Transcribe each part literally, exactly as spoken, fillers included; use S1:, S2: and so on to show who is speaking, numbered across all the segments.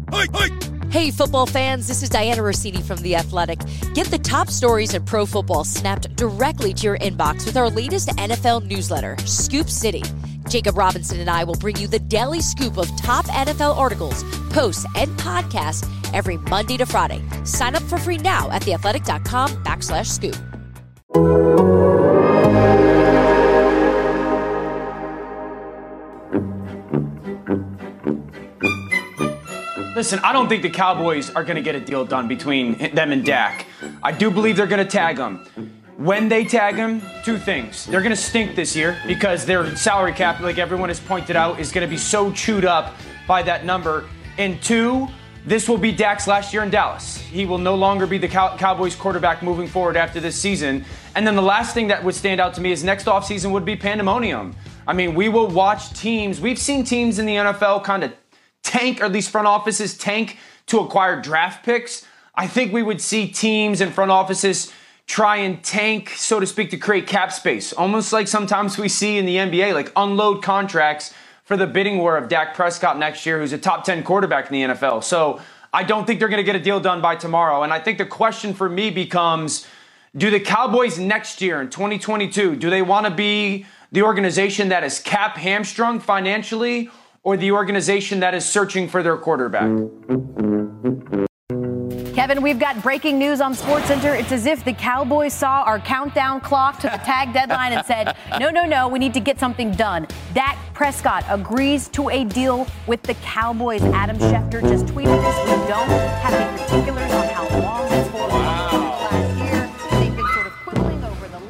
S1: Hey, football fans, this is Diana Rossini from The Athletic. Get the top stories in pro football snapped directly to your inbox with our latest N F L newsletter, Scoop City. Jacob Robinson and I will bring you the daily scoop of top N F L articles, posts, and podcasts every Monday to Friday. Sign up for free now at theathletic.com backslash scoop.
S2: Listen, I don't think the Cowboys are going to get a deal done between them and Dak. I do believe they're going to tag him. When they tag him, two things. They're going to stink this year because their salary cap, like everyone has pointed out, is going to be so chewed up by that number. And two, this will be Dak's last year in Dallas. He will no longer be the Cow- Cowboys quarterback moving forward after this season. And then the last thing that would stand out to me is next offseason would be pandemonium. I mean, we will watch teams. We've seen teams in the N F L kind of tank, or at least front offices tank to acquire draft picks. I think we would see teams and front offices try and tank, so to speak, to create cap space. Almost like sometimes we see in the N B A, like unload contracts for the bidding war of Dak Prescott next year, who's a top ten quarterback in the N F L. So I don't think they're going to get a deal done by tomorrow. And I think the question for me becomes, do the Cowboys next year in twenty twenty-two, do they want to be the organization that is cap hamstrung financially, or the organization that is searching for their quarterback?
S3: Kevin, we've got breaking news on SportsCenter. It's as if the Cowboys saw our countdown clock to the tag deadline and said, no, no, no, we need to get something done. Dak Prescott agrees to a deal with the Cowboys. Adam Schefter just tweeted this. We don't have any particulars on how long this for. Wow. Last year, they've been sort of quibbling over the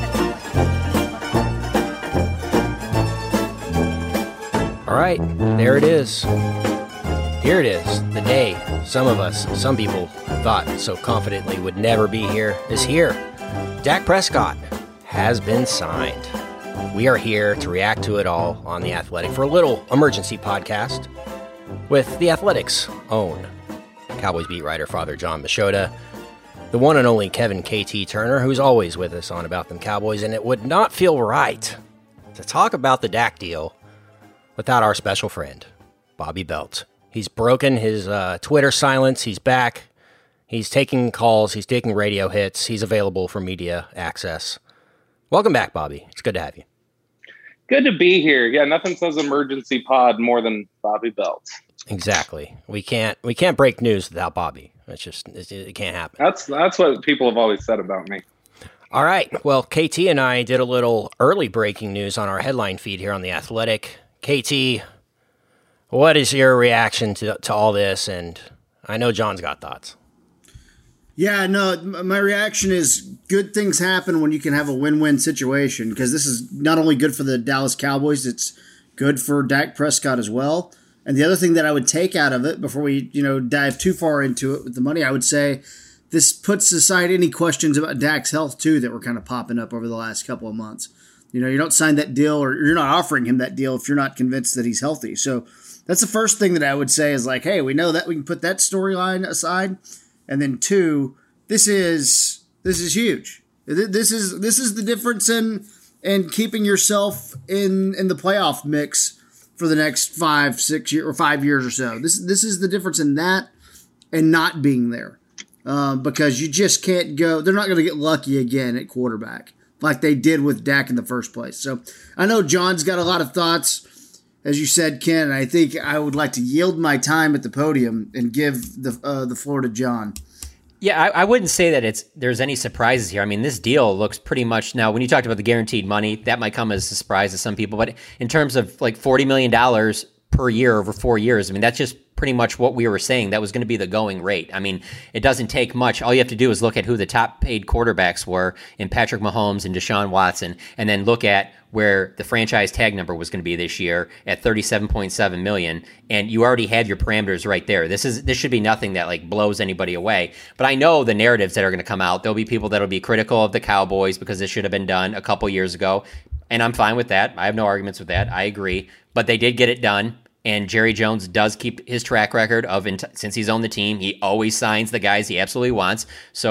S3: length.
S4: All right, there it is. Here it is, the day some of us, some people thought so confidently would never be here, is here. Dak Prescott has been signed. We are here to react to it all on The Athletic for a little emergency podcast with The Athletic's own Cowboys beat writer, Father John Machota, the one and only Kevin K T Turner, who's always with us on About Them Cowboys, and it would not feel right to talk about the Dak deal without our special friend, Bobby Belt. He's broken his uh, Twitter silence. He's back. He's taking calls. He's taking radio hits. He's available for media access. Welcome back, Bobby. It's good to have you.
S5: Good to be here. Yeah, nothing says emergency pod more than Bobby Belt.
S4: Exactly. We can't we can't break news without Bobby. It's just it, it can't happen.
S5: That's that's what people have always said about me.
S4: All right. Well, K T and I did a little early breaking news on our headline feed here on The Athletic. K T, what is your reaction to to all this? And I know John's got thoughts.
S6: Yeah, no, my reaction is good things happen when you can have a win-win situation, because this is not only good for the Dallas Cowboys, it's good for Dak Prescott as well. And the other thing that I would take out of it before we, you know, dive too far into it with the money, I would say this puts aside any questions about Dak's health too that were kind of popping up over the last couple of months. You know, you don't sign that deal, or you're not offering him that deal if you're not convinced that he's healthy. So that's the first thing that I would say is like, hey, we know that, we can put that storyline aside. And then two, this is this is huge. This is this is the difference in in keeping yourself in, in the playoff mix for the next five, six years or five years or so. This this is the difference in that and not being there, um, because you just can't go. They're not going to get lucky again at quarterback like they did with Dak in the first place. So I know John's got a lot of thoughts, as you said, Ken. And I think I would like to yield my time at the podium and give the uh, the floor to John.
S7: Yeah, I, I wouldn't say that it's there's any surprises here. I mean, this deal looks pretty much, now when you talked about the guaranteed money, that might come as a surprise to some people. But in terms of like forty million dollars per year over four years, I mean, that's just pretty much what we were saying. That was going to be the going rate. I mean, it doesn't take much. All you have to do is look at who the top paid quarterbacks were in Patrick Mahomes and Deshaun Watson, and then look at where the franchise tag number was going to be this year at thirty-seven point seven million dollars, and you already have your parameters right there. This is this should be nothing that like blows anybody away. But I know the narratives that are going to come out. There'll be people that'll be critical of the Cowboys because this should have been done a couple years ago, and I'm fine with that. I have no arguments with that. I agree. But they did get it done. And Jerry Jones does keep his track record of, since he's on the team, he always signs the guys he absolutely wants. So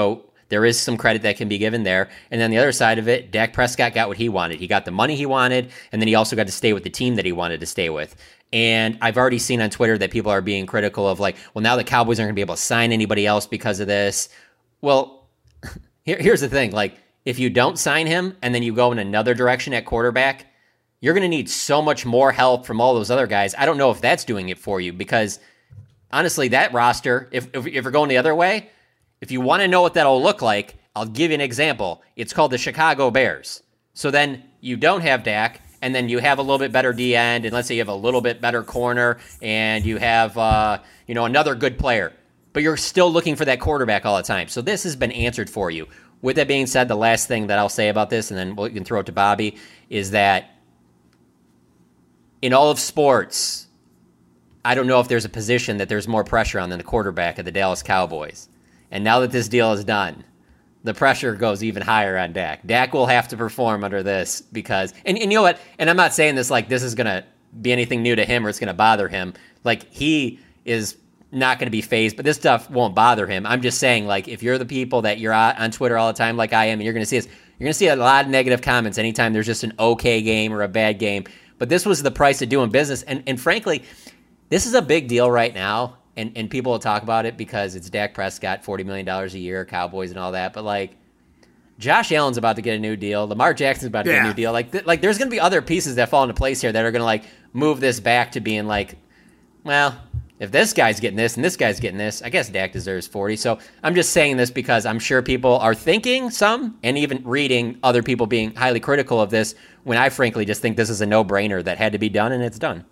S7: There is some credit that can be given there. And then the other side of it, Dak Prescott got what he wanted. He got the money he wanted, and then he also got to stay with the team that he wanted to stay with. And I've already seen on Twitter that people are being critical of like, well, now the Cowboys aren't going to be able to sign anybody else because of this. Well, here, here's the thing. Like, if you don't sign him and then you go in another direction at quarterback, you're going to need so much more help from all those other guys. I don't know if that's doing it for you because, honestly, that roster, if, if, if you're going the other way, if you want to know what that'll look like, I'll give you an example. It's called the Chicago Bears. So then you don't have Dak, and then you have a little bit better D end, and let's say you have a little bit better corner, and you have uh, you know another good player. But you're still looking for that quarterback all the time. So this has been answered for you. With that being said, the last thing that I'll say about this, and then we can throw it to Bobby, is that in all of sports, I don't know if there's a position that there's more pressure on than the quarterback of the Dallas Cowboys. And now that this deal is done, the pressure goes even higher on Dak. Dak will have to perform under this because, and, and you know what? And I'm not saying this like this is going to be anything new to him or it's going to bother him. Like, he is not going to be phased, but this stuff won't bother him. I'm just saying, like, if you're the people that you're on Twitter all the time like I am, and you're going to see this, you're going to see a lot of negative comments anytime there's just an okay game or a bad game. But this was the price of doing business. And, and frankly, this is a big deal right now. And and people will talk about it because it's Dak Prescott, forty million dollars a year, Cowboys and all that. But, like, Josh Allen's about to get a new deal. Lamar Jackson's about to yeah. get a new deal. Like, th- like there's going to be other pieces that fall into place here that are going to, like, move this back to being like, well, if this guy's getting this and this guy's getting this, I guess Dak deserves forty. So I'm just saying this because I'm sure people are thinking some and even reading other people being highly critical of this when I frankly just think this is a no-brainer that had to be done, and it's done.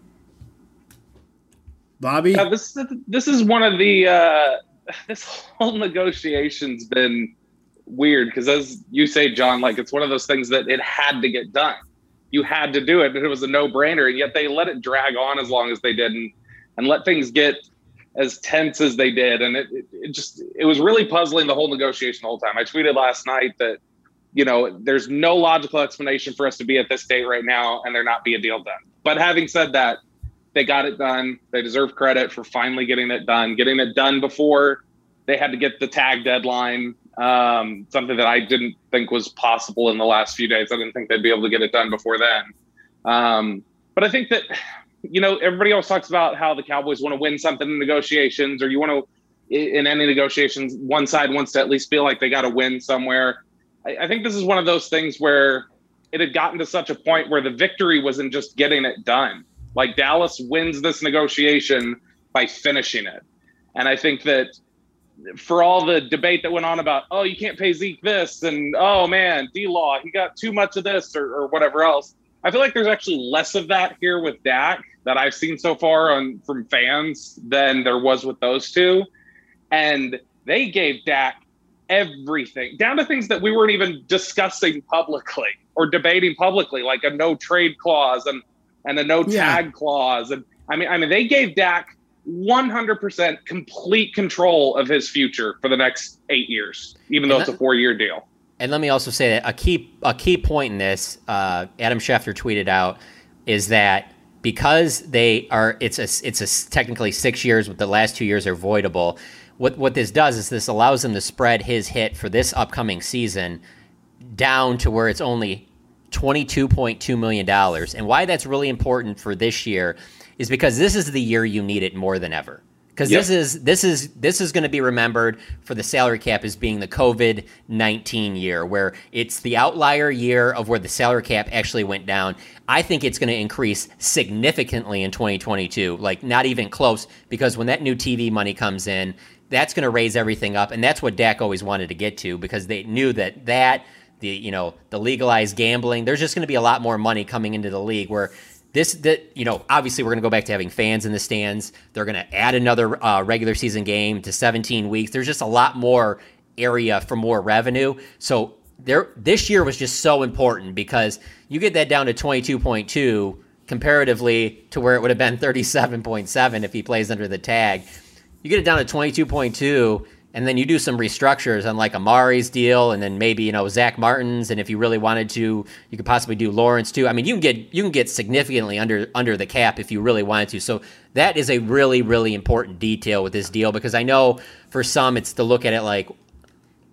S6: Bobby?
S5: Yeah, this this is one of the uh, this whole negotiation's been weird because, as you say, John, like it's one of those things that it had to get done. You had to do it, and it was a no-brainer, and yet they let it drag on as long as they did, and, and let things get as tense as they did, and it, it it just it was really puzzling the whole negotiation the whole time. I tweeted last night that you know there's no logical explanation for us to be at this date right now, and there not be a deal done. But having said that, they got it done. They deserve credit for finally getting it done, getting it done before they had to get the tag deadline, um, something that I didn't think was possible in the last few days. I didn't think they'd be able to get it done before then. Um, but I think that, you know, everybody always talks about how the Cowboys want to win something in negotiations, or you want to, in any negotiations, one side wants to at least feel like they got to win somewhere. I, I think this is one of those things where it had gotten to such a point where the victory wasn't just getting it done. Like, Dallas wins this negotiation by finishing it. And I think that for all the debate that went on about, oh, you can't pay Zeke this, and oh man, D-Law, he got too much of this, or, or whatever else. I feel like there's actually less of that here with Dak that I've seen so far on from fans than there was with those two. And they gave Dak everything, down to things that we weren't even discussing publicly or debating publicly, like a no trade clause and and a no tag yeah. clause. And I mean, I mean, they gave Dak one hundred percent complete control of his future for the next eight years, even though it's a four year deal.
S7: And let me also say that a key, a key point in this, uh, Adam Schefter tweeted out, is that because they are, it's a, it's a technically six years, with the last two years are voidable. What, what this does is this allows him to spread his hit for this upcoming season down to where it's only twenty-two point two million dollars. And why that's really important for this year is because this is the year you need it more than ever. Because yep. this is this is this is going to be remembered for the salary cap as being the covid nineteen year, where it's the outlier year of where the salary cap actually went down. I think it's going to increase significantly in twenty twenty-two, like not even close, because when that new T V money comes in, that's going to raise everything up, and that's what Dak always wanted to get to, because they knew that that the you know the legalized gambling, there's just going to be a lot more money coming into the league where. This, that you know, obviously we're going to go back to having fans in the stands. They're going to add another uh, regular season game to seventeen weeks. There's just a lot more area for more revenue. So there, this year was just so important because you get that down to twenty-two point two comparatively to where it would have been thirty-seven point seven if he plays under the tag. You get it down to twenty-two point two, and then you do some restructures on like Amari's deal, and then maybe, you know, Zach Martin's, and if you really wanted to, you could possibly do Lawrence too. I mean, you can get you can get significantly under under the cap if you really wanted to. So that is a really, really important detail with this deal, because I know for some it's to look at it like, you know,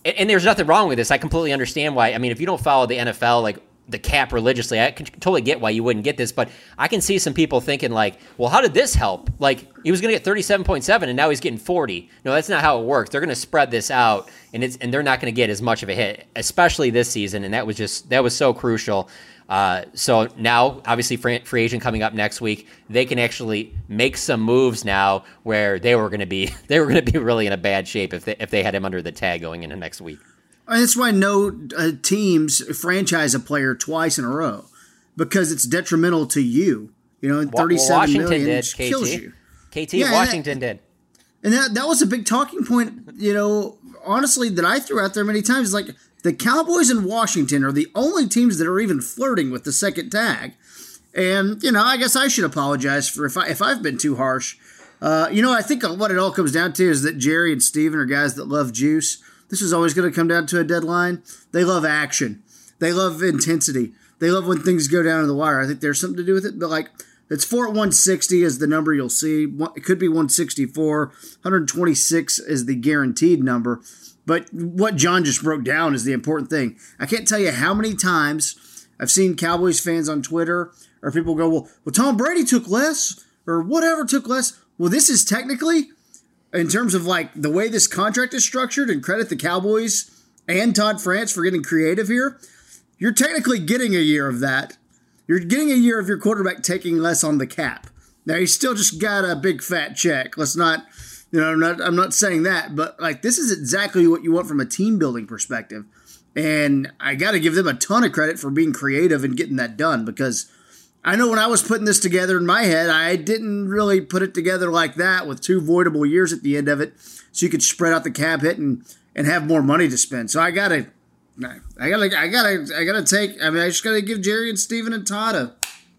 S7: and, and there's nothing wrong with this. I completely understand why. I mean, if you don't follow the N F L, like the cap religiously, I can totally get why you wouldn't get this, but I can see some people thinking like, well, how did this help? Like he was going to get thirty-seven point seven and now he's getting forty. No, that's not how it works. They're going to spread this out and it's, and they're not going to get as much of a hit, especially this season. And that was just, that was so crucial. Uh, so now obviously free, free agent coming up next week, they can actually make some moves now where they were going to be, they were going to be really in a bad shape if they, if they had him under the tag going into next week.
S6: And that's why no uh, teams franchise a player twice in a row, because it's detrimental to you. You know, thirty-seven
S7: Washington
S6: million
S7: did,
S6: kills
S7: K T.
S6: you.
S7: K T,
S6: yeah,
S7: Washington
S6: that,
S7: did.
S6: And that that was a big talking point, you know, honestly, that I threw out there many times. Like, the Cowboys and Washington are the only teams that are even flirting with the second tag. And, you know, I guess I should apologize for if, I, if I've been too harsh. Uh, you know, I think what it all comes down to is that Jerry and Steven are guys that love juice. This is always going to come down to a deadline. They love action. They love intensity. They love when things go down to the wire. I think there's something to do with it. But, like, it's four at one sixty is the number you'll see. It could be one sixty-four. one twenty-six is the guaranteed number. But what John just broke down is the important thing. I can't tell you how many times I've seen Cowboys fans on Twitter or people go, well, well, Tom Brady took less or whatever took less. Well, this is technically, in terms of like the way this contract is structured, and credit the Cowboys and Todd France for getting creative here, you're technically getting a year of that. You're getting a year of your quarterback taking less on the cap. Now, he's still just got a big fat check. Let's not, you know, I'm not, I'm not saying that, but like this is exactly what you want from a team building perspective. And I got to give them a ton of credit for being creative and getting that done, because I know when I was putting this together in my head, I didn't really put it together like that with two voidable years at the end of it, so you could spread out the cap hit and, and have more money to spend. So I gotta, I gotta, I gotta, I gotta take. I mean, I just gotta give Jerry and Steven and Todd a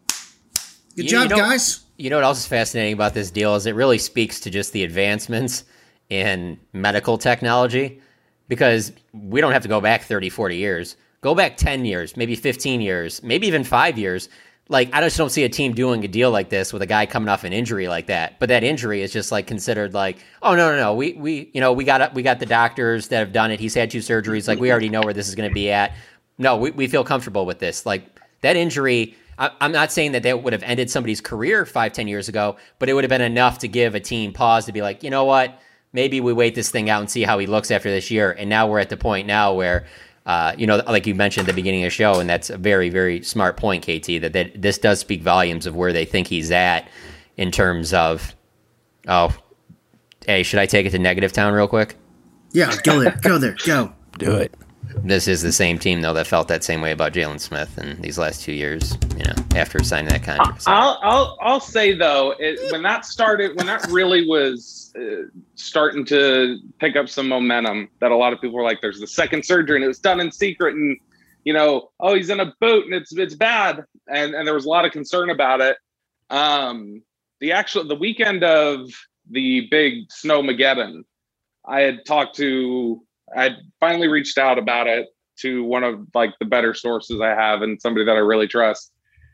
S6: good
S7: you,
S6: job,
S7: you know,
S6: guys.
S7: You know what else is fascinating about this deal is it really speaks to just the advancements in medical technology, because we don't have to go back thirty, forty years. Go back ten years, maybe fifteen years, maybe even five years. Like, I just don't see a team doing a deal like this with a guy coming off an injury like that. But that injury is just like considered like, oh no, no, no. We we you know, we got we got the doctors that have done it. He's had two surgeries. Like, we already know where this is going to be at. No, we, we feel comfortable with this. Like, that injury, I, I'm not saying that that would have ended somebody's career five, ten years ago, but it would have been enough to give a team pause to be like, you know what? Maybe we wait this thing out and see how he looks after this year. And now we're at the point now where, uh, you know, like you mentioned at the beginning of the show, and that's a very, very smart point, K T, that, that this does speak volumes of where they think he's at in terms of, oh, hey, should I take it to Negative Town real quick?
S6: Yeah, go there, go there, go.
S4: Do it.
S7: This is the same team, though, that felt that same way about Jalen Smith in these last two years, you know, after signing that contract. So.
S5: I'll, I'll, I'll say, though, it, when that started, when that really was uh, starting to pick up some momentum, that a lot of people were like, there's the second surgery, and it was done in secret, and, you know, oh, he's in a boot, and it's it's bad. And, and there was a lot of concern about it. Um, the actual, the weekend of the big Snowmageddon, I had talked to... I finally reached out about it to one of like the better sources I have and somebody that I really trust.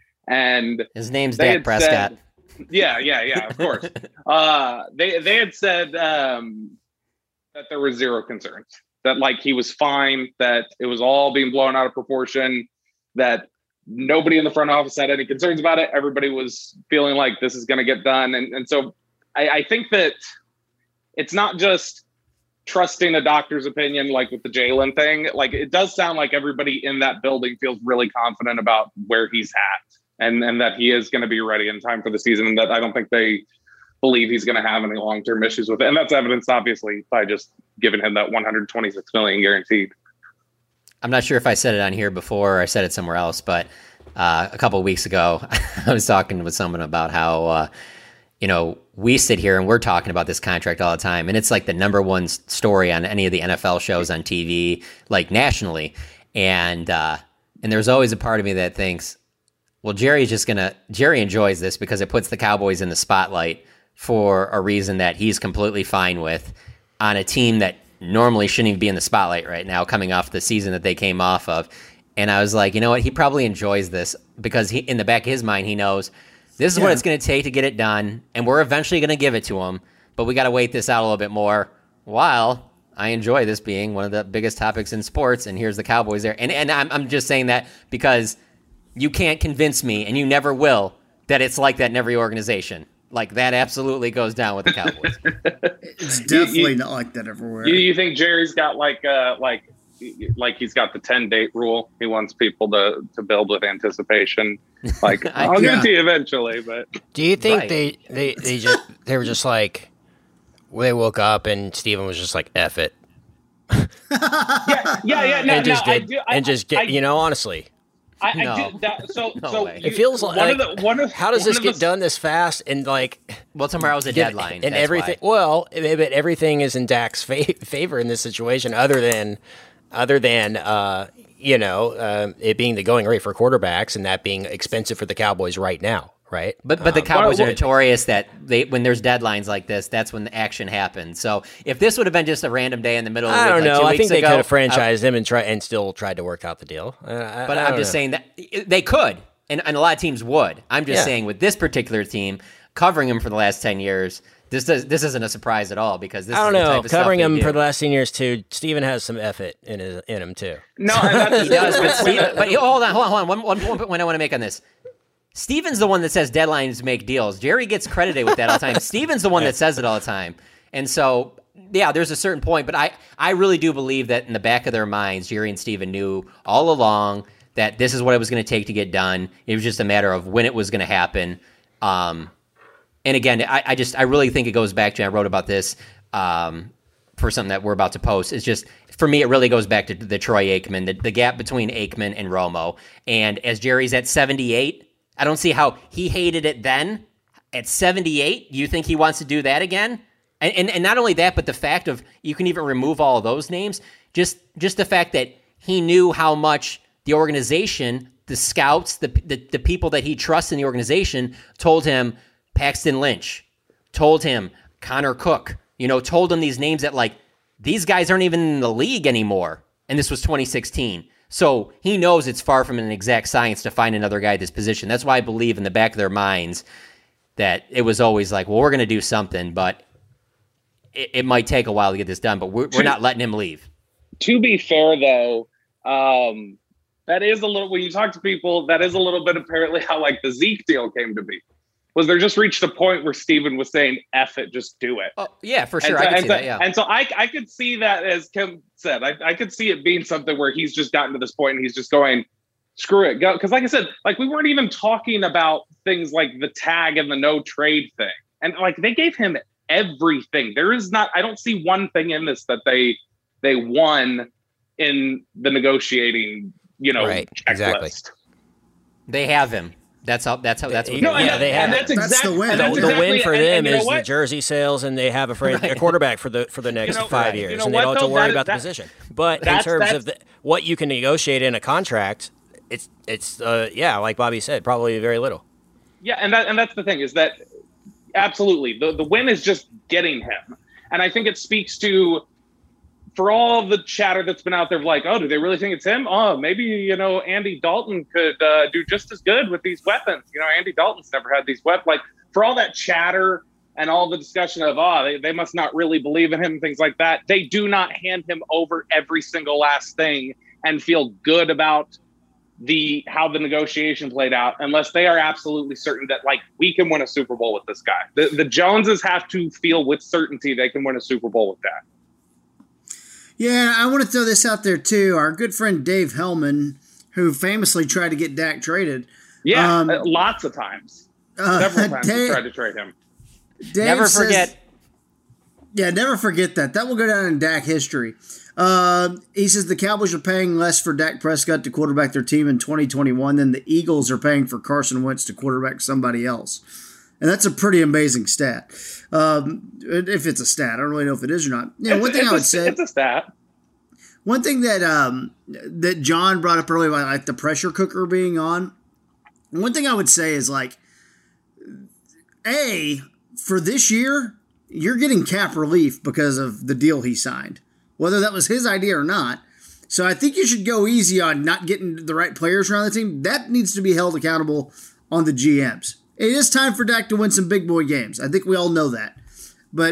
S5: And
S7: his name's Dak Prescott.
S5: Said, yeah, yeah, yeah, of course. uh, they, they had said um, that there was zero concerns, that like he was fine, that it was all being blown out of proportion, that nobody in the front office had any concerns about it. Everybody was feeling like this is going to get done. And, and so I, I think that it's not just trusting a doctor's opinion, like with the Jalen thing. Like, it does sound like everybody in that building feels really confident about where he's at, and, and that he is going to be ready in time for the season. And that I don't think they believe he's going to have any long-term issues with it. And that's evidenced obviously by just giving him that one hundred twenty-six million guaranteed.
S7: I'm not sure if I said it on here before or I said it somewhere else, but uh, a couple of weeks ago, I was talking with someone about how, uh, you know, we sit here and we're talking about this contract all the time, and it's like the number one story on any of the N F L shows on T V, like nationally. And uh, and there's always a part of me that thinks, well, Jerry's just gonna Jerry enjoys this because it puts the Cowboys in the spotlight for a reason that he's completely fine with on a team that normally shouldn't even be in the spotlight right now, coming off the season that they came off of. And I was like, you know what? He probably enjoys this because he, in the back of his mind, he knows this is yeah. what it's going to take to get it done, and we're eventually going to give it to him, but we got to wait this out a little bit more while I enjoy this being one of the biggest topics in sports, and here's the Cowboys there. And and I'm I'm just saying that because you can't convince me, and you never will, that it's like that in every organization. Like, that absolutely goes down with the Cowboys.
S6: It's definitely you, you, not like that everywhere.
S5: You, you think Jerry's got like uh like like he's got the ten date rule? He wants people to, to build with anticipation. Like, I'll yeah. get to you eventually, but
S4: do you think
S7: right.
S4: they, they they just they were just like they woke up and Steven was just like F it.
S5: yeah, yeah, yeah. No,
S4: and just
S5: no,
S4: did,
S5: I do, I,
S4: and just get
S5: I,
S4: you know honestly.
S5: I, I
S7: no.
S5: do that. So,
S7: no
S5: so
S7: way.
S4: It feels like,
S5: one of the, one of,
S4: how does
S5: one
S4: this
S5: of
S4: get
S5: the,
S4: done this fast and like
S7: well tomorrow's a deadline
S4: and
S7: that's
S4: everything
S7: why.
S4: well but everything is in Dak's fa- favor in this situation other than other than uh, you know uh, it being the going rate for quarterbacks and that being expensive for the Cowboys right now. Right,
S7: but but the
S4: um,
S7: Cowboys
S5: well,
S7: are notorious that they when there's deadlines like this, that's when the action happens. So if this would have been just a random day in the middle of the
S4: I
S7: week,
S4: don't
S7: like
S4: know.
S7: two
S4: I
S7: weeks
S4: think they
S7: ago,
S4: could have franchised
S7: uh,
S4: him and try and still tried to work out the deal. Uh, I,
S7: but
S4: I
S7: I'm just
S4: know.
S7: saying that they could, and, and a lot of teams would. I'm just
S4: Yeah.
S7: saying with this particular team covering him for the last ten years, this does this isn't a surprise at all because this
S4: I don't
S7: is the
S4: know.
S7: type of stuff
S4: Covering
S7: they
S4: him
S7: do.
S4: for the last ten years too. Steven has some effort in his, in him too.
S5: no, and that's,
S7: He does, but, Steve, but hold on, hold on, hold on. One, one, one point I want to make on this. Steven's the one that says deadlines make deals. Jerry gets credited with that all the time. Steven's the one that says it all the time. And so, yeah, there's a certain point, but I, I really do believe that in the back of their minds, Jerry and Steven knew all along that this is what it was going to take to get done. It was just a matter of when it was going to happen. Um, and again, I, I just I really think it goes back to, I wrote about this um, for something that we're about to post. It's just, for me, it really goes back to the Troy Aikman, the, the gap between Aikman and Romo. And as Jerry's at seventy-eight, I don't see how he hated it then. At seventy-eight, you think he wants to do that again? And, and and not only that, but the fact of you can even remove all of those names. Just just the fact that he knew how much the organization, the scouts, the the, the people that he trusts in the organization told him Paxton Lynch, told him Connor Cook, you know, told him these names that like these guys aren't even in the league anymore. And this was twenty sixteen. So he knows it's far from an exact science to find another guy at this position. That's why I believe in the back of their minds that it was always like, well, we're going to do something, but it, it might take a while to get this done, but we're, we're not letting him leave.
S5: To be fair, though, um, that is a little, when you talk to people, that is a little bit apparently how like the Zeke deal came to be. Was there just reached a point where Steven was saying, F it, just do it.
S7: Oh, yeah, for sure.
S5: And so,
S7: I can
S5: and
S7: see
S5: so,
S7: that, yeah.
S5: And so I, I could see that, as Kim said, I, I could see it being something where he's just gotten to this point and he's just going, screw it, go. Because like I said, like we weren't even talking about things like the tag and the no trade thing. And like they gave him everything. There is not, I don't see one thing in this that they they won in the negotiating, you know,
S4: Right,
S5: checklist.
S4: Exactly.
S7: They have him. That's how. That's how. That's what.
S5: No,
S4: Yeah,
S5: and,
S4: they have
S5: and
S4: it.
S5: that's,
S6: That's
S5: exact,
S6: the win.
S5: and
S6: The-
S5: that's
S4: The
S5: exactly,
S4: win for
S5: and,
S4: them
S5: and you know
S4: is the
S5: what?
S4: jersey sales, and they have a, fran- a quarterback for the for the next
S5: know,
S4: five
S5: right.
S4: years,
S5: You know
S4: and
S5: what,
S4: they don't have to
S5: though?
S4: worry
S5: That-
S4: about
S5: that-
S4: the position. But in
S5: that's-
S4: terms
S5: that's-
S4: of the, what you can negotiate in a contract, it's it's uh, yeah, like Bobby said, probably very little.
S5: Yeah, and that and that's the thing is that absolutely the, the win is just getting him. And I think it speaks to, for all the chatter that's been out there of like, oh, do they really think it's him? Oh, maybe, you know, Andy Dalton could uh, do just as good with these weapons. You know, Andy Dalton's never had these weapons. Like, for all that chatter and all the discussion of, oh, they, they must not really believe in him, things like that, they do not hand him over every single last thing and feel good about the how the negotiation played out unless they are absolutely certain that, like, we can win a Super Bowl with this guy. The, the Joneses have to feel with certainty they can win a Super Bowl with that.
S6: Yeah, I want to throw this out there too. Our good friend Dave Hellman, who famously tried to get Dak traded.
S5: Yeah,
S6: um,
S5: uh, lots of times.
S6: uh,
S5: Several times
S6: Dave,
S5: we tried to trade him.
S6: Dave
S7: Never
S6: says-
S7: forget.
S6: Yeah, never forget that. That will go down in Dak history. Uh, he says the Cowboys are paying less for Dak Prescott to quarterback their team in twenty twenty-one than the Eagles are paying for Carson Wentz to quarterback somebody else. And that's a pretty amazing stat. Um, if it's a stat, I don't really know if it is or not. You know,
S5: It's-
S6: one thing
S5: it's
S6: I would
S5: a,
S6: say,
S5: it's a stat.
S6: one thing that um, that John brought up earlier, about like the pressure cooker being on. One thing I would say is like, A, for this year, you're getting cap relief because of the deal he signed, whether that was his idea or not. So I think you should go easy on not getting the right players around the team. That needs to be held accountable on the G Ms. It is time for Dak to win some big boy games. I think we all know that. But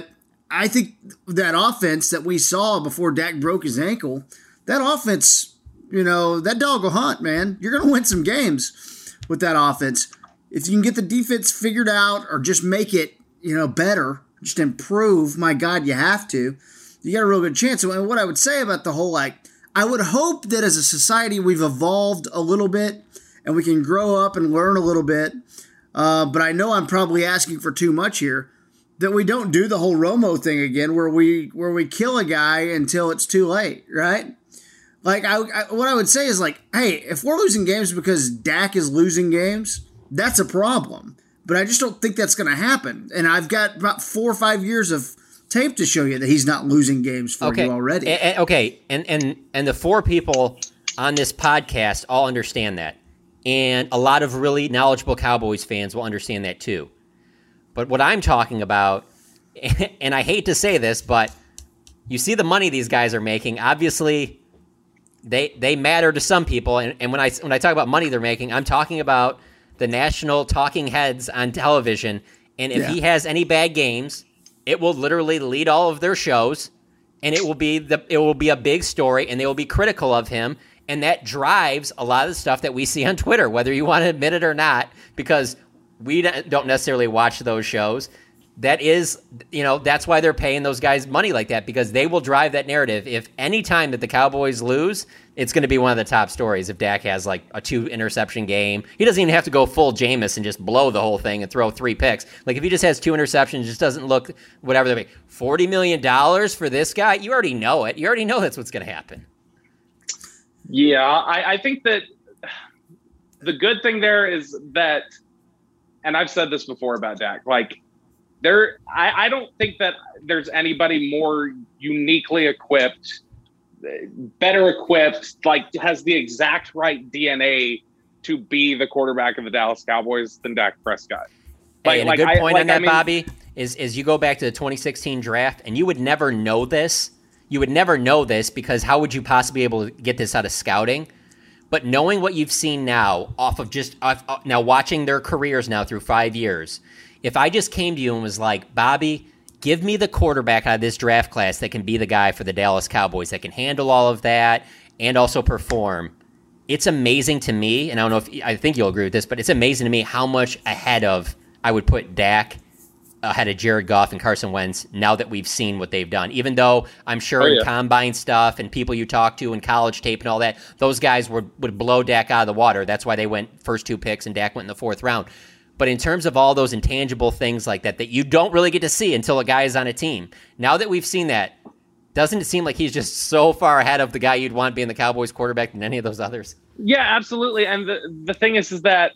S6: I think that offense that we saw before Dak broke his ankle, that offense, you know, that dog will hunt, man. You're going to win some games with that offense. If you can get the defense figured out or just make it, you know, better, just improve, my God, you have to. You got a real good chance. And what I would say about the whole, like, I would hope that as a society we've evolved a little bit and we can grow up and learn a little bit. Uh, but I know I'm probably asking for too much here. That we don't do the whole Romo thing again, where we where we kill a guy until it's too late, right? Like, I, I what I would say is like, hey, if we're losing games because Dak is losing games, that's a problem. But I just don't think that's going to happen. And I've got about four or five years of tape to show you that he's not losing games for
S7: okay.
S6: you already.
S7: And, and, okay, and and and the four people on this podcast all understand that, and a lot of really knowledgeable Cowboys fans will understand that too. But what I'm talking about, and I hate to say this, but you see the money these guys are making. Obviously, they they matter to some people. And, and when I when I talk about money they're making, I'm talking about the national talking heads on television. And if yeah. he has any bad games, it will literally lead all of their shows, and it will be the it will be a big story, and they will be critical of him. And that drives a lot of the stuff that we see on Twitter, whether you want to admit it or not, because we don't necessarily watch those shows. That is, you know, that's why they're paying those guys money like that, because they will drive that narrative. If any time that the Cowboys lose, it's going to be one of the top stories. If Dak has like a two interception game, he doesn't even have to go full Jameis and just blow the whole thing and throw three picks. Like if he just has two interceptions, just doesn't look whatever they make. forty million dollars for this guy, you already know it. You already know that's what's going to happen.
S5: Yeah, I, I think that the good thing there is that, and I've said this before about Dak, like there, I, I don't think that there's anybody more uniquely equipped, better equipped, like has the exact right D N A to be the quarterback of the Dallas Cowboys than Dak Prescott.
S7: Like, hey, and
S5: like,
S7: a good point
S5: I, like,
S7: on that,
S5: I mean,
S7: Bobby, is is you go back to the twenty sixteen draft, and you would never know this. You would never know this because how would you possibly be able to get this out of scouting? But knowing what you've seen now, off of just uh, uh, now watching their careers now through five years, if I just came to you and was like, Bobby, give me the quarterback out of this draft class that can be the guy for the Dallas Cowboys, that can handle all of that and also perform, it's amazing to me, and I don't know if I think you'll agree with this, but it's amazing to me how much ahead of I would put Dak ahead of Jared Goff and Carson Wentz now that we've seen what they've done. Even though I'm sure oh, yeah. in combine stuff and people you talk to and college tape and all that, those guys would, would blow Dak out of the water. That's why they went first two picks and Dak went in the fourth round. But in terms of all those intangible things like that that you don't really get to see until a guy is on a team, now that we've seen that, doesn't it seem like he's just so far ahead of the guy you'd want being the Cowboys quarterback than any of those others?
S5: Yeah, absolutely. And the, the thing is, is that,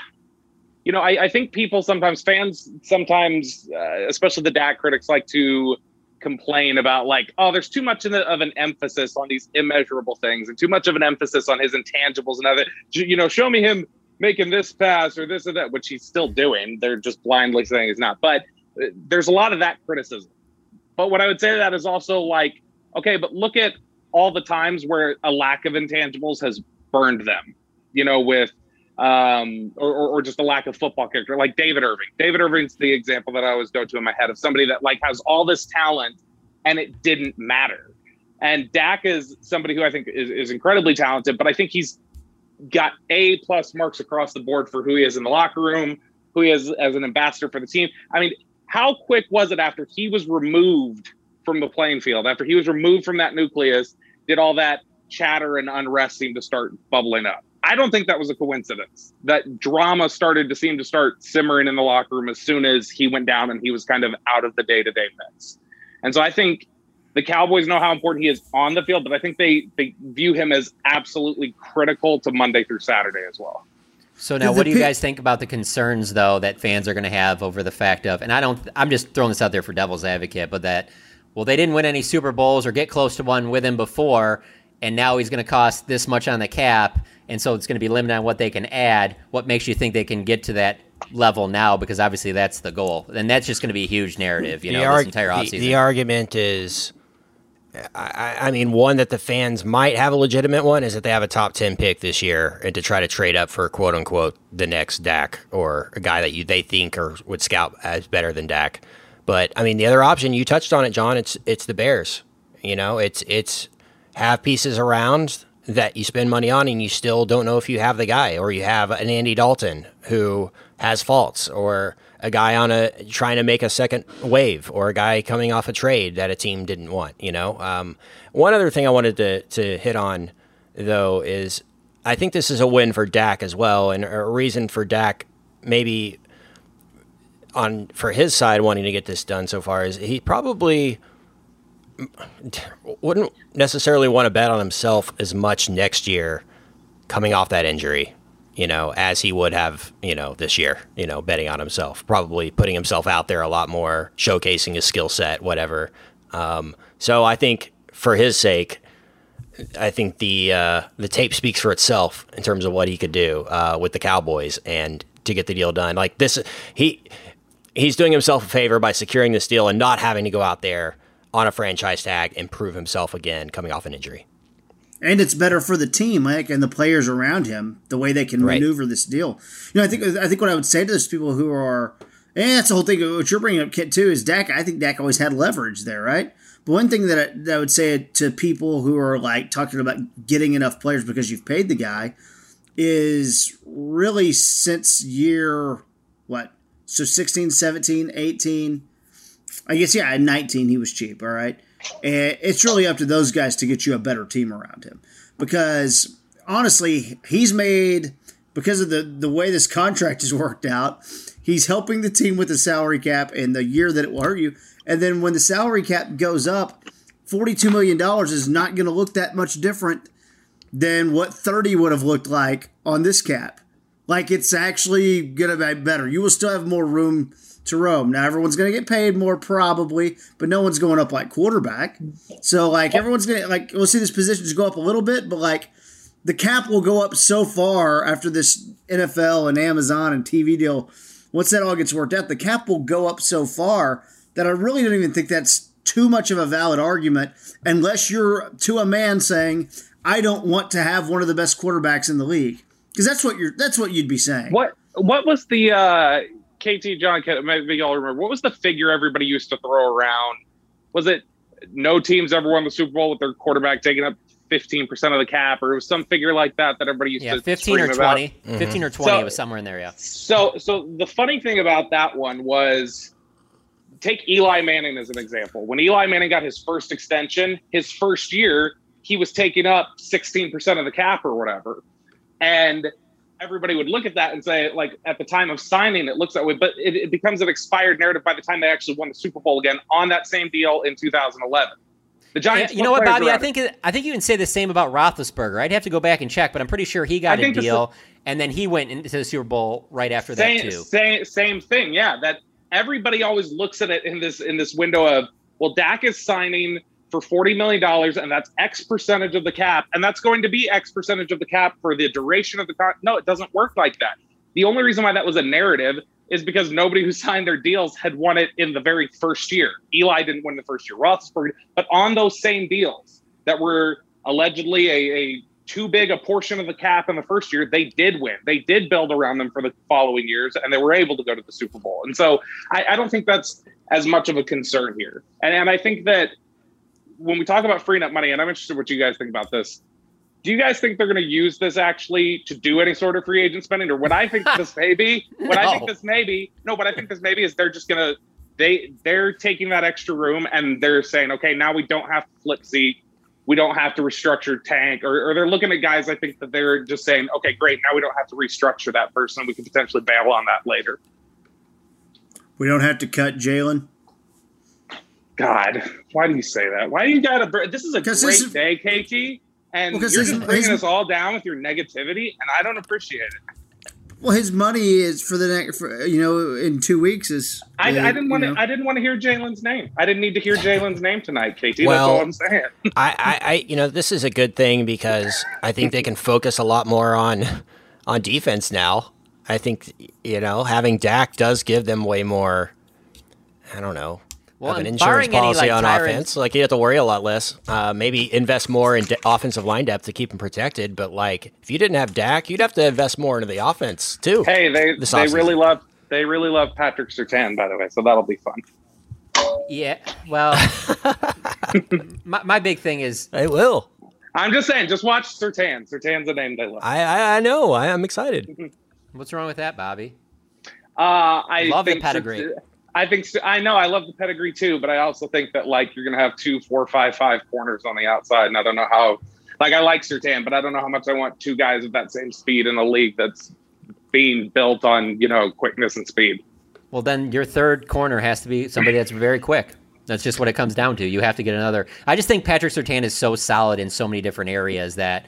S5: you know, I, I think people sometimes, fans sometimes, uh, especially the Dak critics, like to complain about like, oh, there's too much in the, of an emphasis on these immeasurable things and too much of an emphasis on his intangibles and other, you know, show me him making this pass or this or that, which he's still doing. They're just blindly saying he's not. But uh, there's a lot of that criticism. But what I would say to that is also like, okay, but look at all the times where a lack of intangibles has burned them, you know, with, um, or, or, or just a lack of football character, like David Irving. David Irving's the example that I always go to in my head of somebody that like has all this talent and it didn't matter. And Dak is somebody who I think is, is incredibly talented, but I think he's got A plus marks across the board for who he is in the locker room, who he is as an ambassador for the team. I mean, how quick was it after he was removed from the playing field, after he was removed from that nucleus, did all that chatter and unrest seem to start bubbling up? I don't think that was a coincidence. That drama started to seem to start simmering in the locker room as soon as he went down and he was kind of out of the day-to-day mix. And so I think the Cowboys know how important he is on the field, but I think they, they view him as absolutely critical to Monday through Saturday as well.
S7: So now what do you guys think about the concerns, though, that fans are going to have over the fact of, and I don't, I'm just throwing this out there for devil's advocate, but that, well, they didn't win any Super Bowls or get close to one with him before, and now he's going to cost this much on the cap, and so it's going to be limited on what they can add. What makes you think they can get to that level now? Because obviously that's the goal. And that's just going to be a huge narrative, you know, arg- this entire offseason.
S4: The, the argument is, I, I mean, one that the fans might have a legitimate one is that they have a top ten pick this year and to try to trade up for, quote unquote, the next Dak or a guy that you they think or would scout as better than Dak. But I mean, the other option, you touched on it, John. It's it's the Bears. You know, it's it's have pieces around that you spend money on, and you still don't know if you have the guy, or you have an Andy Dalton who has faults, or a guy on a trying to make a second wave, or a guy coming off a trade that a team didn't want. You know, um, one other thing I wanted to to hit on though is I think this is a win for Dak as well, and a reason for Dak maybe on for his side wanting to get this done so far is he probably wouldn't necessarily want to bet on himself as much next year coming off that injury, you know, as he would have, you know, this year, you know, betting on himself, probably putting himself out there a lot more, showcasing his skill set, whatever. Um, so I think for his sake, I think the uh, the tape speaks for itself in terms of what he could do uh, with the Cowboys and to get the deal done. Like this, he he's doing himself a favor by securing this deal and not having to go out there on a franchise tag and prove himself again coming off an injury.
S6: And it's better for the team, like, and the players around him, the way they can right. maneuver this deal. You know, I think I think what I would say to those people who are, and that's the whole thing. What you're bringing up, Kit, too, is Dak. I think Dak always had leverage there, right? But one thing that I, that I would say to people who are like talking about getting enough players because you've paid the guy is really since year what? So sixteen, seventeen, eighteen. I guess, yeah, at nineteen, he was cheap, all right? And it's really up to those guys to get you a better team around him. Because, honestly, he's made, because of the, the way this contract is worked out, he's helping the team with the salary cap and the year that it will hurt you. And then when the salary cap goes up, forty-two million dollars is not going to look that much different than what thirty would have looked like on this cap. Like, it's actually going to be better. You will still have more room to roam. Now, everyone's going to get paid more probably, but no one's going up like quarterback. So, like, everyone's going to, like, we'll see this positions go up a little bit, but, like, the cap will go up so far after this N F L and Amazon and T V deal. Once that all gets worked out, the cap will go up so far that I really don't even think that's too much of a valid argument unless you're to a man saying, I don't want to have one of the best quarterbacks in the league. Because that's what you're that's what you'd be saying.
S5: What what was the uh K T, John, maybe y'all remember, what was the figure everybody used to throw around? Was it no team's ever won the Super Bowl with their quarterback taking up fifteen percent of the cap, or it was some figure like that that everybody used
S7: yeah,
S5: to
S7: fifteen or twenty.
S5: Mm-hmm.
S7: fifteen or twenty,
S5: so,
S7: it was somewhere in there, yeah.
S5: So, so the funny thing about that one was, take Eli Manning as an example. When Eli Manning got his first extension, his first year, he was taking up sixteen percent of the cap or whatever. And everybody would look at that and say, like, at the time of signing, it looks that way, but it, it becomes an expired narrative by the time they actually won the Super Bowl again on that same deal in two thousand eleven. The Giants.
S7: Yeah, you know what, Bobby? I think I think you can say the same about Roethlisberger. I'd have to go back and check, but I'm pretty sure he got a deal, the, and then he went into the Super Bowl right after
S5: same,
S7: that too.
S5: Same same thing, yeah. That everybody always looks at it in this in this window of, well, Dak is signing for forty million dollars, and that's X percentage of the cap, and that's going to be X percentage of the cap for the duration of the contract. No, it doesn't work like that. The only reason why that was a narrative is because nobody who signed their deals had won it in the very first year. Eli didn't win the first year, Roethlisberger, but on those same deals that were allegedly a, a too big a portion of the cap in the first year, they did win. They did build around them for the following years, and they were able to go to the Super Bowl. And so I, I don't think that's as much of a concern here. And, and I think that when we talk about freeing up money, and I'm interested in what you guys think about this, do you guys think they're going to use this actually to do any sort of free agent spending? Or what I think this may be, what no. I think this may be, no, but I think this may be is they're just going to, they, they're taking that extra room and they're saying, okay, now we don't have to flip Zeke. We don't have to restructure Tank, or, or they're looking at guys. I think that they're just saying, okay, great. Now we don't have to restructure that person. We can potentially bail on that later.
S6: We don't have to cut Jalen.
S5: God, why do you say that? Why do you got to? This is a great
S6: is,
S5: day, K T, and
S6: well,
S5: you're
S6: his,
S5: just bringing
S6: his,
S5: us all down with your negativity, and I don't appreciate it.
S6: Well, his money is for the next, for, you know, in two weeks is.
S5: I,
S6: uh,
S5: I didn't want to. I didn't want to hear Jalen's name. I didn't need to hear Jalen's name tonight, K T.
S4: Well,
S5: that's all I'm saying.
S4: I, I, I, you know, this is a good thing because I think they can focus a lot more on, on defense now. I think, you know, having Dak does give them way more. I don't know.
S7: Well,
S4: have an insurance policy
S7: any, like,
S4: on
S7: tyrant-
S4: offense. Like, you have to worry a lot less. Uh, maybe invest more in de- offensive line depth to keep him protected. But, like, if you didn't have Dak, you'd have to invest more into the offense, too.
S5: Hey, they they really love they really love Patrick Surtain, by the way, so that'll be fun.
S7: Yeah, well, my, my big thing is
S4: I will.
S5: I'm just saying, just watch Surtain. Surtain's a name they love.
S4: I I, I know. I am excited.
S7: what's wrong with that, Bobby?
S5: Uh, I
S7: Love
S5: think
S7: the pedigree.
S5: I think I know I love the pedigree too, but I also think that like you're gonna have two, four, five, five corners on the outside, and I don't know how. Like I like Surtain, but I don't know how much I want two guys of that same speed in a league that's being built on you know quickness and speed.
S7: Well, then your third corner has to be somebody that's very quick. That's just what it comes down to. You have to get another. I just think Patrick Surtain is so solid in so many different areas that.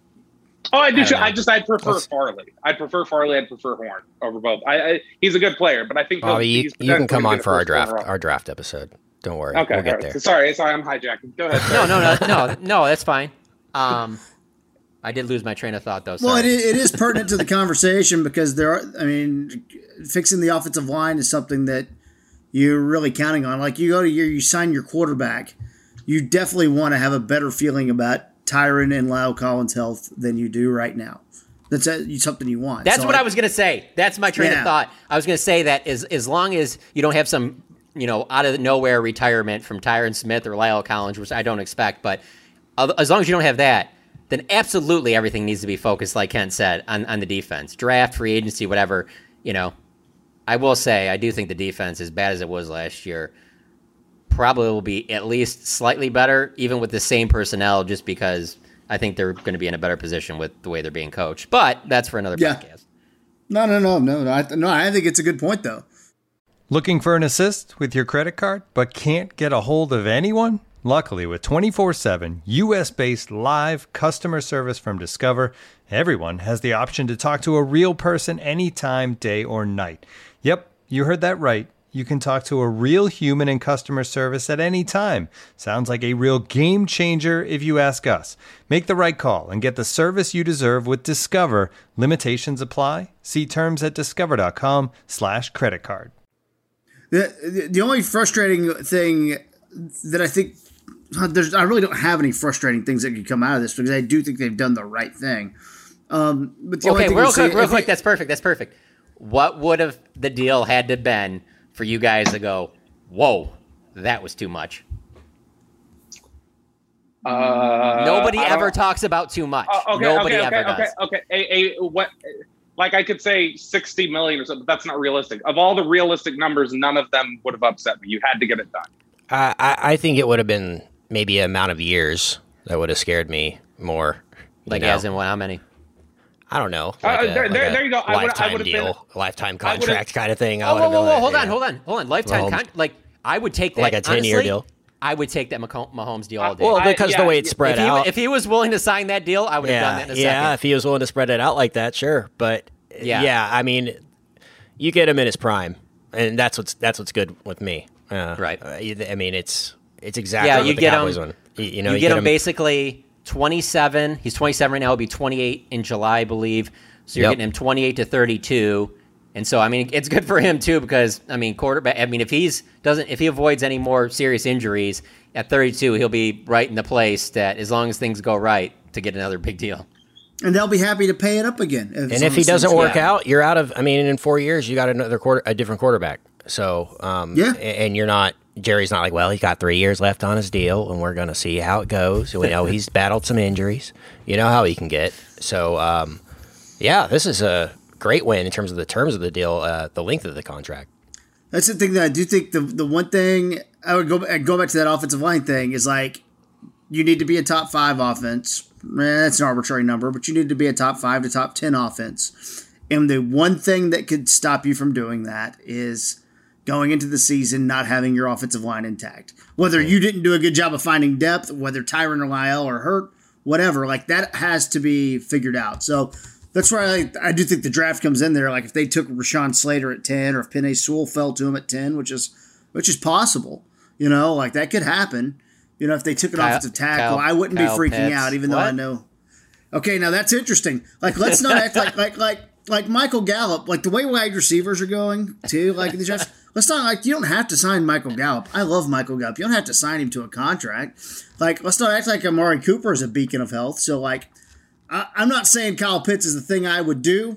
S5: Oh, I do.
S7: I,
S5: I just I'd prefer Let's... Farley. I'd prefer Farley. I'd prefer Horn over both. I, I he's a good player, but I think
S4: Bobby, you, you can come on for our draft
S5: corner.
S4: our draft episode. Don't worry.
S5: Okay,
S4: we'll get
S5: right.
S4: there.
S5: Sorry, sorry, I'm hijacking. Go ahead.
S7: no, no, no, no, no. That's fine. Um, I did lose my train of thought though. Sorry.
S6: Well, it is, it is pertinent to the conversation because there are. I mean, fixing the offensive line is something that you're really counting on. Like you go to your, you sign your quarterback, you definitely want to have a better feeling about Tyron and Lyle Collins' health than you do right now. That's a, something you want.
S7: That's
S6: so
S7: what
S6: I,
S7: I was going to say. That's my train
S6: yeah.
S7: of thought. I was going to say that as as long as you don't have some, you know, out of nowhere retirement from Tyron Smith or Lyle Collins, which I don't expect, but as long as you don't have that, then absolutely everything needs to be focused, like Ken said, on, on the defense. Draft, free agency, whatever, you know. I will say, I do think the defense, as bad as it was last year, probably will be at least slightly better, even with the same personnel, just because I think they're going to be in a better position with the way they're being coached. But that's for another
S6: yeah.
S7: podcast.
S6: No, no, no, no, no. I, no, I think it's a good point, though.
S8: Looking for an assist with your credit card, but can't get a hold of anyone? Luckily, with twenty-four seven U S-based live customer service from Discover, everyone has the option to talk to a real person anytime, day or night. Yep, you heard that right. You can talk to a real human in customer service at any time. Sounds like a real game changer if you ask us. Make the right call and get the service you deserve with Discover. Limitations apply. See terms at discover.com slash credit card.
S6: The, the the only frustrating thing that I think there's, I really don't have any frustrating things that could come out of this because I do think they've done the right thing. Um, but the
S7: okay,
S6: only thing
S7: real quick,
S6: say,
S7: real quick. That's perfect. That's perfect. What would have the deal had to been for you guys to go, whoa, that was too much?
S5: Uh,
S7: Nobody ever talks about too much.
S5: Uh, okay,
S7: Nobody
S5: okay,
S7: ever
S5: okay,
S7: does.
S5: Okay, okay. A, a, what, like I could say sixty million or something, but that's not realistic. Of all the realistic numbers, none of them would have upset me. You had to get it done.
S4: Uh, I, I think it would have been maybe an amount of years that would have scared me more.
S7: Like
S4: know?
S7: as in what, how many?
S4: I don't know.
S5: Uh,
S4: Like a,
S5: there,
S4: like
S5: there,
S4: a
S5: there you go. I would,
S4: lifetime
S5: I would have
S4: deal,
S5: been,
S4: lifetime contract kind of thing. I
S7: Oh,
S4: would
S7: whoa,
S4: have
S7: whoa,
S4: been
S7: whoa,
S4: like,
S7: hold
S4: yeah.
S7: on, hold on, hold on. Lifetime
S4: Mahomes.
S7: contract. Like I would take that
S4: Like a ten-year
S7: honestly,
S4: deal?
S7: I would take that Mah- Mahomes deal all day.
S4: Well, because
S5: I-
S4: the
S5: yeah,
S4: way it's spread
S7: if he,
S4: out.
S7: if he was willing to sign that deal, I would have
S4: yeah,
S7: done that in a
S4: yeah.
S7: second.
S4: If he was willing to spread it out like that, sure. But
S7: Yeah.
S4: yeah, I mean, you get him in his prime, and that's what's that's what's good with me. Uh,
S7: Right.
S4: Uh, you- I mean, it's it's exactly
S7: Yeah,
S4: what
S7: you
S4: the
S7: get
S4: Cowboys
S7: him-
S4: want. You, you know,
S7: you,
S4: you
S7: get, him,
S4: him
S7: basically twenty-seven. He's twenty-seven right now. He'll be twenty-eight in July, I believe. So you're
S4: Yep.
S7: getting him twenty-eight to thirty-two. And so, I mean, it's good for him too because I mean, quarterback. I mean, if he's doesn't, if he avoids any more serious injuries at thirty-two, he'll be right in the place that as long as things go right to get another big deal.
S6: and they'll be happy to pay it up again.
S4: And if he doesn't work
S7: yeah.
S4: out, you're out of. I mean, in four years, you got another quarter, a different quarterback. So, um,
S6: Yeah.
S4: a- and you're not. Jerry's not like, well, he's got three years left on his deal, and we're going to see how it goes. We know he's battled some injuries. You know how he can get. So, um, yeah, this is a great win in terms of the terms of the deal, uh, the length of the contract.
S6: That's the thing that I do think the the one thing I would go I'd go back to that offensive line thing is like you need to be a top five offense. Eh, that's an arbitrary number, but you need to be a top five to top ten offense. And the one thing that could stop you from doing that is going into the season not having your offensive line intact. Whether you didn't do a good job of finding depth, whether Tyron or Lyle are hurt, whatever, like that has to be figured out. So that's why I, I do think the draft comes in there. Like if they took Rashawn Slater at ten, or if Penei Sewell fell to him at ten, which is which is possible, you know, like that could happen. You know, if they took an
S7: Kyle-
S6: offensive tackle,
S7: Kyle-
S6: I wouldn't
S7: Kyle
S6: be freaking
S7: Pitts.
S6: out, even though I
S7: What?
S6: know. Okay, now that's interesting. Like let's not act like like like like Michael Gallup, like the way wide receivers are going too. Like the drafts, let's not like you don't have to sign Michael Gallup. I love Michael Gallup. You don't have to sign him to a contract. Like let's not act like Amari Cooper is a beacon of health. So like. I, I'm not saying Kyle Pitts is the thing I would do.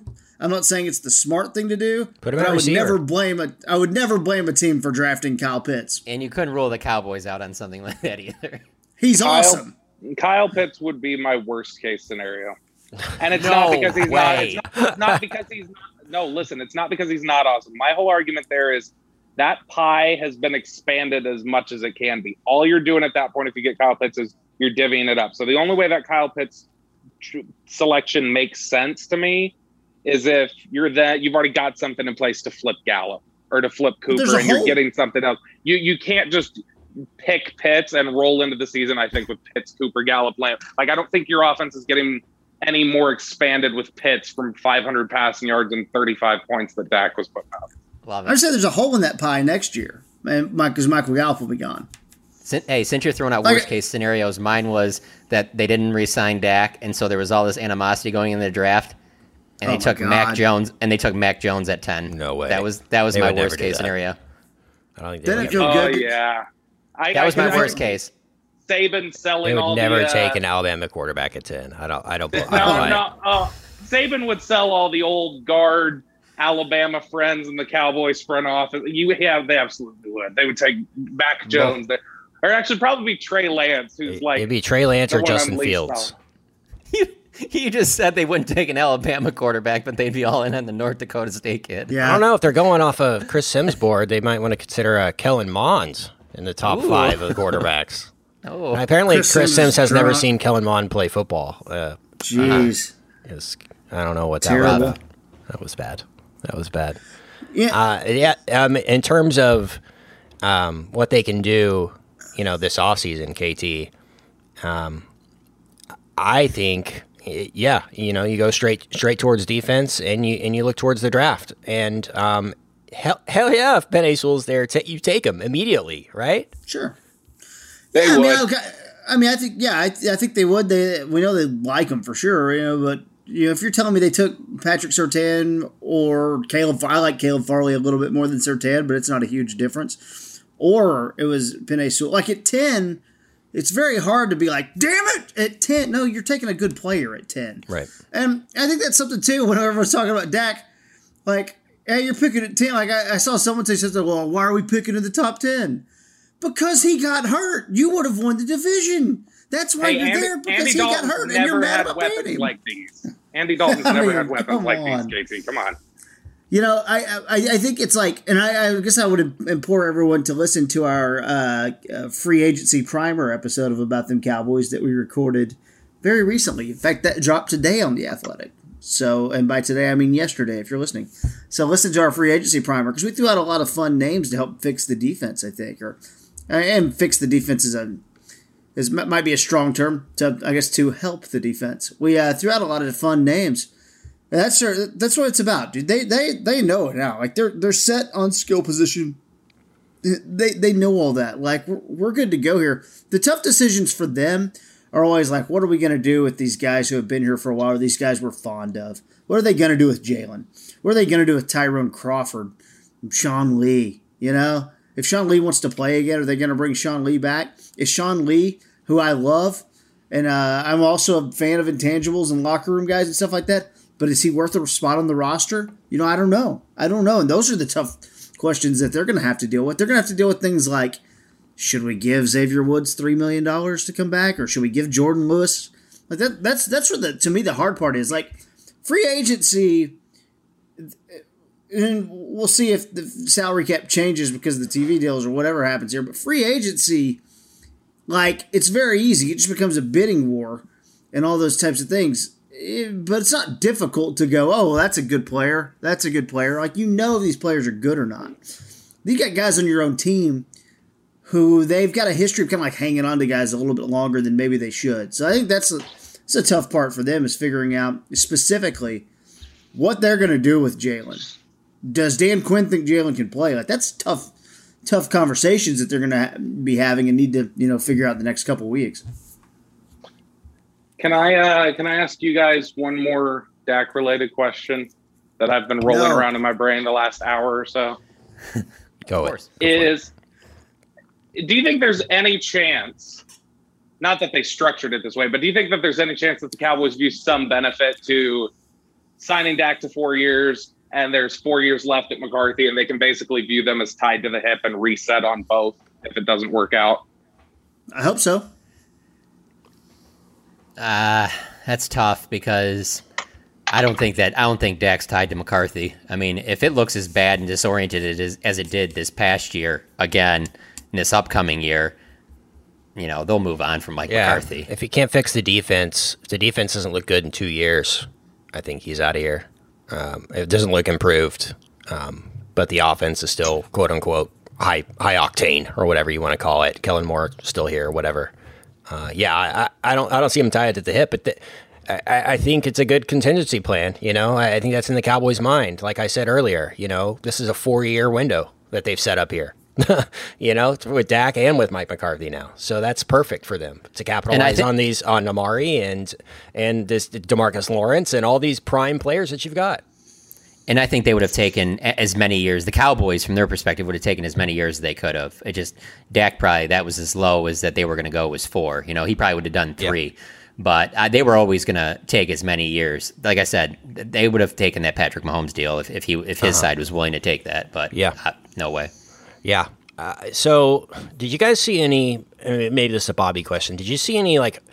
S6: I'm not saying it's the smart thing to do,
S4: Put him
S6: but
S4: at
S6: I would
S4: receiver.
S6: never blame a I would never blame a team for drafting Kyle Pitts.
S7: And you couldn't rule the Cowboys out on something like that either.
S6: He's
S5: Kyle,
S6: awesome.
S5: Kyle Pitts would be my worst case scenario. And it's
S7: No
S5: not because he's not
S7: way.
S5: it's, not. it's not because he's not. No, listen, it's not because he's not awesome. My whole argument there is that pie has been expanded as much as it can be. All you're doing at that point, if you get Kyle Pitts, is you're divvying it up. So the only way that Kyle Pitts tr- selection makes sense to me is if you're that you've already got something in place to flip Gallup or to flip
S6: There's
S5: Cooper,
S6: a
S5: and you're
S6: whole-
S5: getting something else. You you can't just pick Pitts and roll into the season, I think, with Pitts, Cooper, Gallup, Lamb. Like, I don't think your offense is getting any more expanded with Pitts from five hundred passing yards and thirty-five points that Dak was putting up.
S7: Love
S6: I
S7: it.
S6: say there's a hole in that pie next year, and because Michael Gallup will be gone.
S7: Sin- Hey, since you're throwing out
S6: Like-
S7: worst case scenarios, mine was that they didn't re-sign Dak, and so there was all this animosity going in the draft, and
S6: Oh
S7: they
S6: my
S7: took Mac
S6: God.
S7: Jones, and they took Mac Jones at ten.
S4: No way.
S7: That was that was
S4: They
S7: my
S4: would never
S7: worst
S4: do
S7: case
S4: that.
S7: scenario.
S4: I don't think
S6: Then
S4: they
S6: it
S4: would.
S6: feel
S5: Oh
S6: good.
S5: yeah, I,
S7: That
S5: I
S7: was my
S5: can-
S7: worst case.
S5: Saban selling
S4: They
S5: all
S4: would never
S5: the, uh,
S4: take an Alabama quarterback at ten. I don't. I don't. I
S5: No,
S4: don't buy it.
S5: no. Uh, Saban would sell all the old guard Alabama friends in the Cowboys front office. You have, they absolutely would. They would take Mac Jones, there, or actually probably be Trey Lance, who's like
S4: It'd be Trey Lance
S5: the
S4: or
S5: one on
S4: Justin
S5: least
S4: Fields.
S5: power.
S7: You just said they wouldn't take an Alabama quarterback, but they'd be all in on the North Dakota State kid.
S6: Yeah,
S4: I don't know if they're going off of Chris Sims' board. They might want to consider uh, Kellen Mond in the top
S7: Ooh.
S4: five of the quarterbacks.
S7: Oh,
S4: Apparently,
S6: Chris
S4: Chris,
S6: Sims
S4: Sims
S6: is
S4: has never
S6: drunk.
S4: seen Kellen Mond play football. Uh,
S6: Jeez.
S4: is- I don't know what that
S6: Terrible.
S4: was. That was bad. That was bad.
S6: Yeah.
S4: Uh, yeah. Um, in terms of um, what they can do, you know, this offseason, K T, um, I think, yeah, you know, you go straight straight towards defense, and you and you look towards the draft, and um, hell, hell yeah, if Penei Sewell's there, ta you take him immediately, right?
S6: Sure.
S5: They
S6: yeah, I
S5: would.
S6: mean, okay, I mean, I think, yeah, I, I think they would. They, we know they like him for sure, you know. But you know, if you're telling me they took Patrick Surtain or Caleb, I like Caleb Farley a little bit more than Surtain, but it's not a huge difference. Or it was Penei Sewell. Like at ten, it's very hard to be like, damn it, at ten. No, you're taking a good player at ten,
S4: Right.
S6: And I think that's something too. When everyone's talking about Dak, like, hey, you're picking at ten. Like I, I saw someone say something. Well, why are we picking in the top ten? Because he got hurt. You would have won the division. That's why
S5: Hey,
S6: you're
S5: Andy,
S6: there, because
S5: Andy
S6: he got
S5: Dalton's
S6: hurt, and
S5: never
S6: you're mad
S5: had
S6: about
S5: weapons
S6: paying him.
S5: like these. Andy Dalton's
S6: I
S5: never
S6: mean,
S5: had weapons
S6: come
S5: like
S6: on.
S5: these, K T. Come on.
S6: You know, I, I I think it's like, and I, I guess I would implore everyone to listen to our uh, uh, free agency primer episode of About Them Cowboys that we recorded very recently. In fact, that dropped today on The Athletic. So, and by today, I mean yesterday, if you're listening. So listen to our free agency primer, because we threw out a lot of fun names to help fix the defense, I think. Or And fix the defense is, a, is might be a strong term, to I guess, to help the defense. We uh, threw out a lot of fun names. And that's their, that's what it's about, dude. They they they know it now. Like they're they're set on skill position. They they know all that. Like we're, we're good to go here. The tough decisions for them are always like, what are we going to do with these guys who have been here for a while, or these guys we're fond of? What are they going to do with Jalen? What are they going to do with Tyrone Crawford, Sean Lee? You know, if Sean Lee wants to play again, are they going to bring Sean Lee back? Is Sean Lee, who I love, and uh, I'm also a fan of intangibles and locker room guys and stuff like that, but is he worth a spot on the roster? You know, I don't know. I don't know. And those are the tough questions that they're going to have to deal with. They're going to have to deal with things like, should we give Xavier Woods three million dollars to come back, or should we give Jordan Lewis? Like that, that's that's what the, to me the hard part is. Like free agency, and we'll see if the salary cap changes because of the T V deals or whatever happens here. But free agency, like it's very easy. It just becomes a bidding war and all those types of things. It, but it's not difficult to go, oh, well, that's a good player. That's a good player. Like you know if these players are good or not. You got guys on your own team who they've got a history of kind of like hanging on to guys a little bit longer than maybe they should. So I think that's a, that's a tough part for them, is figuring out specifically what they're going to do with Jalen. Does Dan Quinn think Jalen can play? Like that's tough, tough conversations that they're going to ha- be having and need to, you know, figure out in the next couple of weeks.
S5: Can I uh, can I ask you guys one more Dak related question that I've been rolling
S6: No.
S5: around in my brain the last hour or so?
S4: Go
S7: of
S4: it.
S7: course.
S5: Is do you think there's any chance, not that they structured it this way, but do you think that there's any chance that the Cowboys view some benefit to signing Dak to four years, and there's four years left at McCarthy, and they can basically view them as tied to the hip and reset on both if it doesn't work out?
S6: I hope so.
S7: Uh, that's tough because I don't think that I don't think Dak's tied to McCarthy. I mean, if it looks as bad and disoriented as, as it did this past year, again, in this upcoming year, you know, they'll move on from Mike
S4: yeah,
S7: McCarthy.
S4: If he can't fix the defense, if the defense doesn't look good in two years, I think he's out of here. Um, it doesn't look improved, um, but the offense is still, quote unquote, high high octane or whatever you want to call it. Kellen Moore still here, whatever. Uh, yeah, I, I don't I don't see him tied at the hip, but the, I, I think it's a good contingency plan. You know, I, I think that's in the Cowboys' mind. Like I said earlier, you know, this is a four year window that they've set up here. You know, with Dak and with Mike McCarthy now, so that's perfect for them to capitalize think, on these on Amari and and this DeMarcus Lawrence and all these prime players that you've got.
S7: And I think they would have taken as many years. The Cowboys, from their perspective, would have taken as many years as they could have. It just Dak probably that was as low as that they were going to go was four. You know, he probably would have done three, yeah. but uh, they were always going to take as many years. Like I said, they would have taken that Patrick Mahomes deal if, if he if his uh-huh. side was willing to take that. But
S4: yeah,
S7: uh, no way.
S4: Yeah. Uh, so, did you guys see any? Maybe this is a Bobby question. Did you see any like,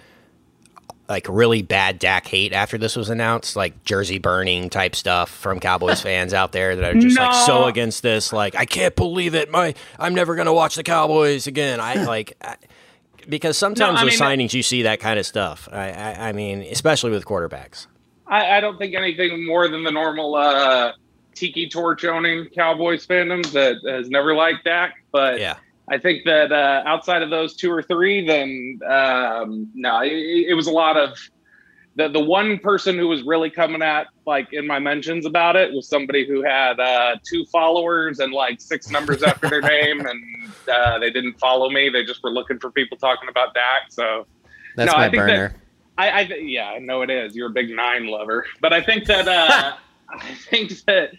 S4: like really bad Dak hate after this was announced, like jersey burning type stuff from Cowboys fans out there that are just no. like so against this? Like, I can't believe it. My, I'm never gonna watch the Cowboys again. I like I, because sometimes no, with mean, signings you see that kind of stuff. I, I, I mean, especially with quarterbacks.
S5: I, I don't think anything more than the normal. Uh, Tiki torch owning Cowboys fandom that has never liked Dak, but
S4: yeah.
S5: I think that uh, outside of those two or three, then um, no, it, it was a lot of the the one person who was really coming at like in my mentions about it was somebody who had uh, two followers and like six numbers after their name, and uh, they didn't follow me. They just were looking for people talking about Dak. So
S7: that's
S5: no,
S7: my
S5: I think
S7: burner.
S5: That, I, I yeah, I know it is. You're a big nine lover, but I think that uh, I think that.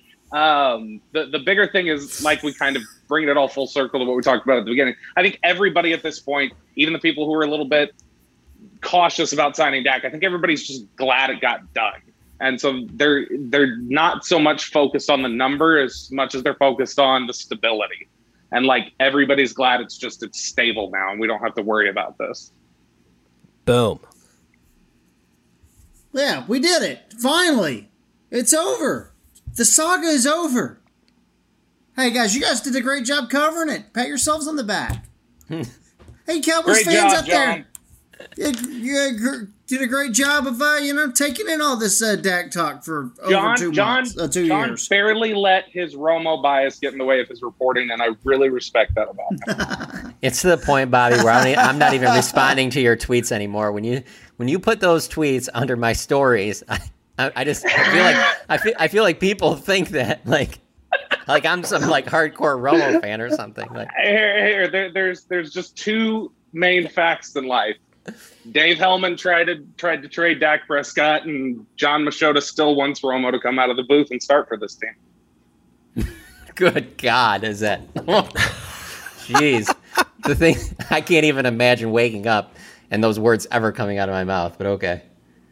S5: Um, the, the bigger thing is, like, we kind of bring it all full circle to what we talked about at the beginning. I think everybody at this point, even the people who are a little bit cautious about signing Dak, I think everybody's just glad it got done. And so they're they're not so much focused on the number as much as they're focused on the stability. And, like, everybody's glad it's just it's stable now and we don't have to worry about this.
S4: Boom.
S6: Yeah, we did it. Finally. It's over. The saga is over. Hey, guys, you guys did a great job covering it. Pat yourselves on the back. Hey, Cowboys
S5: great
S6: fans
S5: job,
S6: out there. You, you did a great job of, uh, you know, taking in all this uh, Dak talk for
S5: John,
S6: over two
S5: John,
S6: months, uh, two
S5: John
S6: years.
S5: barely let his Romo bias get in the way of his reporting, and I really respect that about him.
S7: It's to the point, Bobby, where I'm, I'm not even responding to your tweets anymore. When you when you put those tweets under my stories, I, I, I just I feel like I feel I feel like people think that like like I'm some like hardcore Romo fan or something. Like
S5: here, here there, there's there's just two main facts in life. Dave Hellman tried to tried to trade Dak Prescott, and John Machota still wants Romo to come out of the booth and start for this team.
S7: Good God, is that? Jeez, the thing I can't even imagine waking up and those words ever coming out of my mouth. But okay.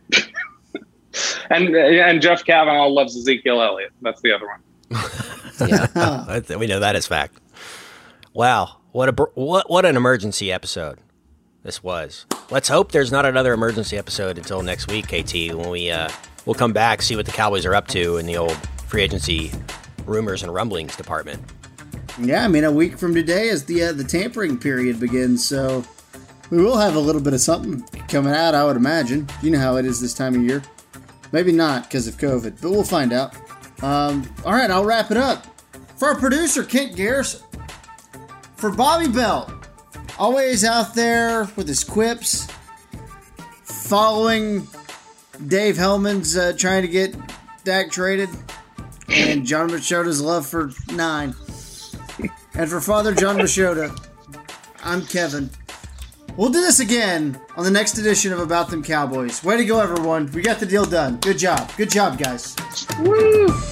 S7: And
S5: and Jeff Kavanaugh loves Ezekiel Elliott. That's the other one.
S4: Yeah, we know that is fact. Wow, what a what what an emergency episode this was. Let's hope there's not another emergency episode until next week, K T, when we uh, we'll come back, see what the Cowboys are up to in the old free agency rumors and rumblings department.
S6: Yeah, I mean, a week from today is the uh, the tampering period begins, so we will have a little bit of something coming out, I would imagine. You know how it is this time of year. Maybe not because of COVID, but we'll find out. Um, all right, I'll wrap it up. For our producer, Kent Garrison. For Bobby Belt, always out there with his quips, following Dave Hellman's uh, trying to get Dak traded, and John Machota's love for nine. And for Father John Machota, I'm Kevin. We'll do this again on the next edition of About Them Cowboys. Way to go, everyone. We got the deal done. Good job. Good job, guys.
S5: Woo!